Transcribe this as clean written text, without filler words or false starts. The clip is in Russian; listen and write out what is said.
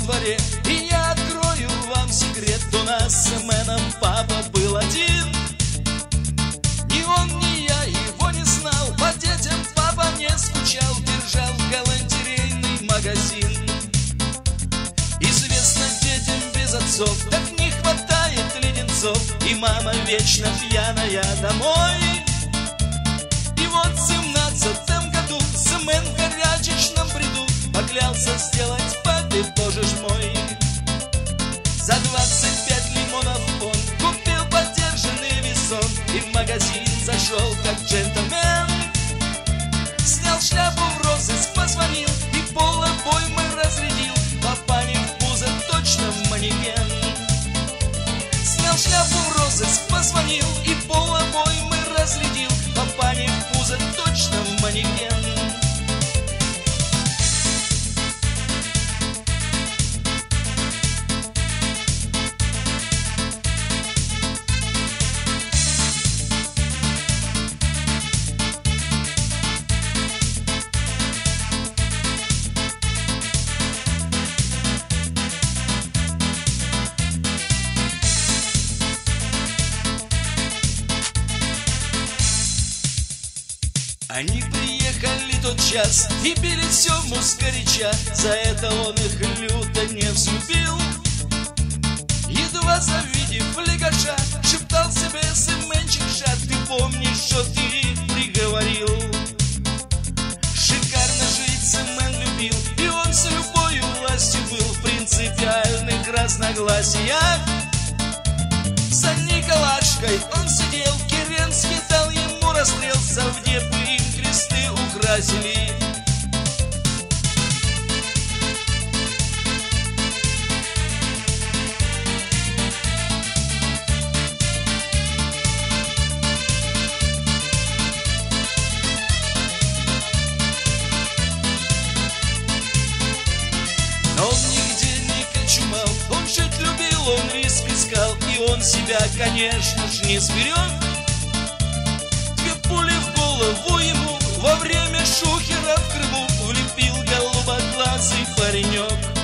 дворе. И я открою вам секрет: у нас с Мэном папа был один. Ни он, ни я его не знал, по детям папа не скучал, держал галантерейный магазин. Известно детям без отцов, так не хватает леденцов, и мама вечно пьяная домой. И вот в 17-м году Мэн в горячечном бреду поклялся сделать папе, боже ж мой. За 25 лимонов он купил подержанный весон и в магазин зашел как джентльмен. Снял шляпу в розыск, позвонил и полобоймы разрядил. Папане в пузо точно в манекен. Снял шляпу в розыск, позвонил и полобоймы разрядил. Папане в пузо точно в манекен. Они приехали тот час и били Сему сгоряча. За это он их люто не взлюбил. Едва завидев легаша, шептал себе Семенчик Жад: ты помнишь, что ты приговорил? Шикарно жить Семен любил, и он с любой властью был в принципиальных разногласиях. За Николашкой он сидел, Керенский дал ему расстрел, совдепы им кресты украсили. Но он нигде не кочумал, он жить любил, он риск искал, и он себя, конечно ж, не сберег. Две пули в голову ему во время шухера в Крыму влепил голубоглазый паренек.